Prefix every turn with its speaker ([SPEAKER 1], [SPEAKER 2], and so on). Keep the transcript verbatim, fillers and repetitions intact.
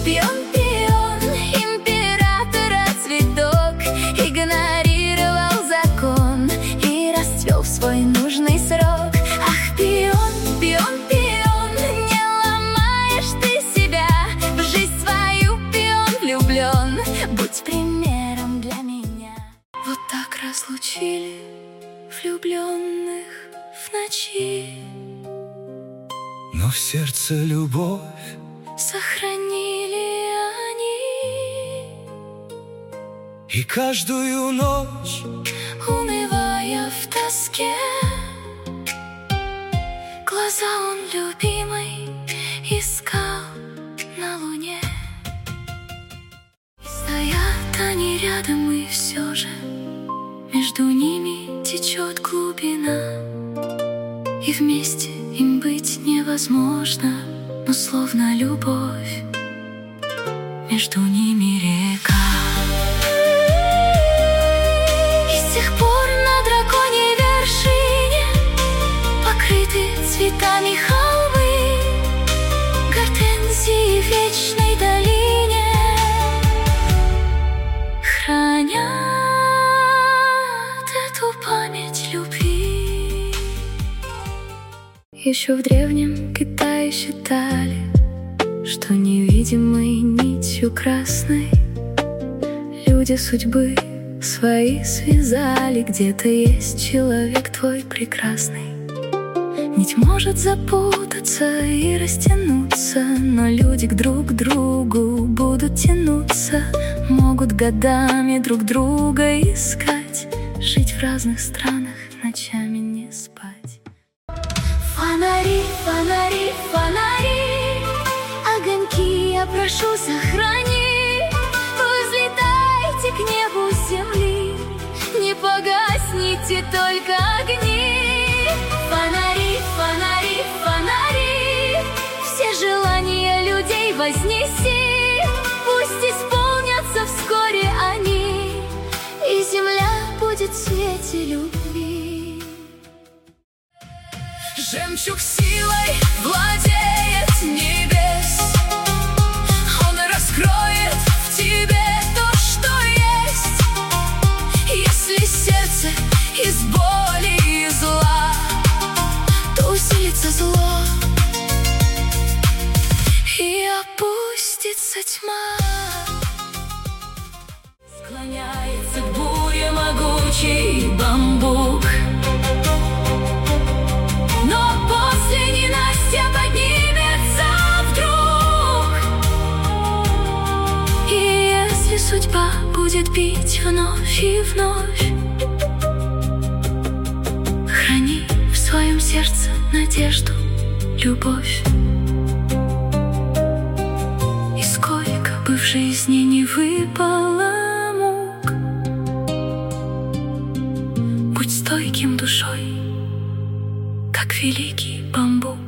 [SPEAKER 1] Пион, пион, императора цветок игнорировал закон и расцвел в свой нужный срок. Ах, пион, пион, пион, не ломаешь ты себя, в жизнь свою пион влюблен, будь примером для меня. Вот так разлучили влюбленных в ночи,
[SPEAKER 2] но в сердце любовь
[SPEAKER 1] сохранили они.
[SPEAKER 2] И каждую ночь,
[SPEAKER 1] унывая в тоске, глаза он любимый искал на луне. И стоят они рядом, и все же между ними течет глубина, и вместе им быть невозможно, но словно любовь между ними река. И с тех пор на драконьей вершине покрыты цветами холмы, гортензии в вечной долине хранят эту память любви. Еще в древнем Китае считали, что невидимой нитью красной люди судьбы свои связали. Где-то есть человек твой прекрасный. Нить может запутаться и растянуться, но люди к друг другу будут тянуться, могут годами друг друга искать, жить в разных странах, ночами не спать. Фонари, фонари, фонари, огоньки я прошу сохрани, взлетайте к небу земли, не погасните только огни. Фонари, фонари, фонари, все желания людей вознеси, пусть исполнятся вскоре они, и земля будет в свете любви.
[SPEAKER 2] жемчуг силой владеет небес, он раскроет в тебе то, что есть. Если сердце из боли и зла,
[SPEAKER 1] то усилится зло и опустится тьма.
[SPEAKER 2] склоняется к буре могучий бамбук, но после ненастья поднимется вдруг.
[SPEAKER 1] И если судьба будет бить вновь и вновь, храни в своем сердце надежду, любовь. И сколько бы в жизни не выпало мук, будь стойким душой, как великий бамбук.